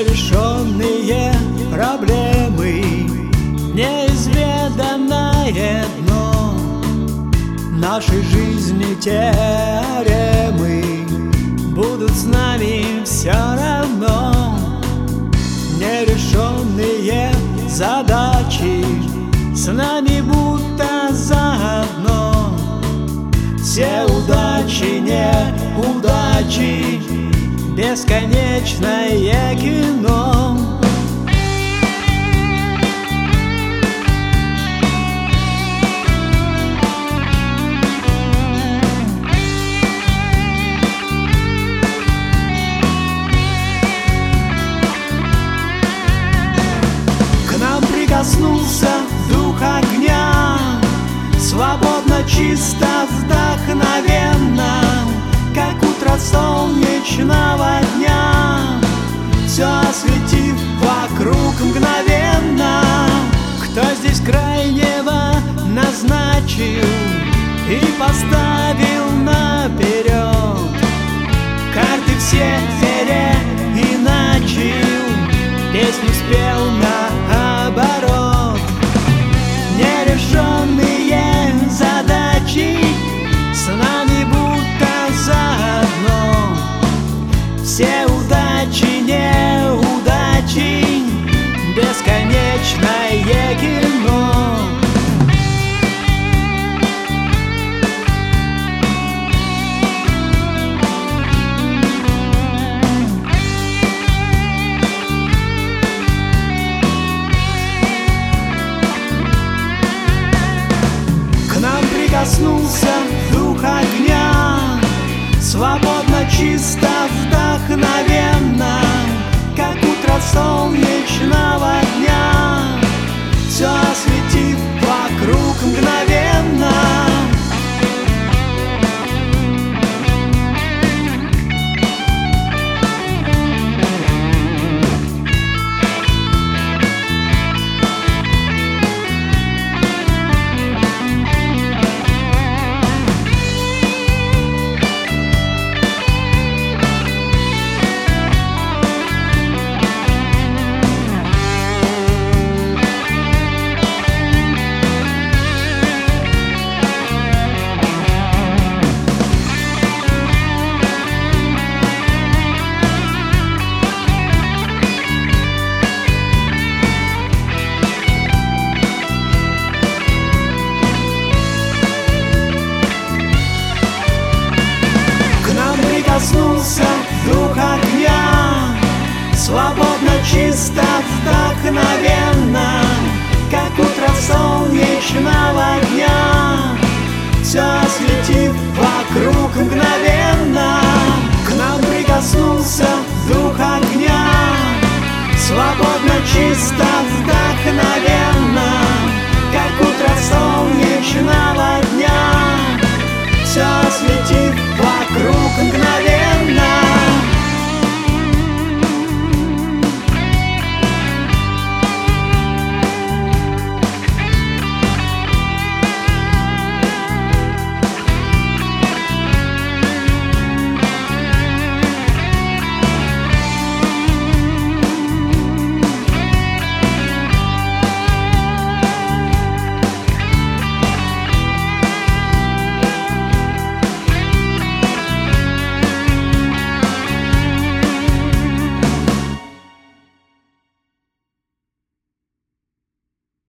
нерешенные проблемы, неизведанное дно нашей жизни, теоремы будут с нами все равно. Нерешенные задачи с нами будто заодно. Все удачи, неудачи, бесконечное кино. К нам прикоснулся дух огня, свободно, чисто, вдохновенно, как утро солнечного дня, все осветив вокруг мгновенно. Кто здесь крайнего назначил и поставил наперед? Карты все переиначил, песню спел наоборот. Нерешенные задачи с нами будто заодно. Все удачи, неудачи, бесконечное кино. Прикоснулся дух огня, свободно, чисто, вдохновенно, как утро солнечного дня, все осветив вокруг мгновенно. Прикоснулся дух огня, свободно, чисто, вдохновенно, как утро солнечного дня, все осветив вокруг мгновенно.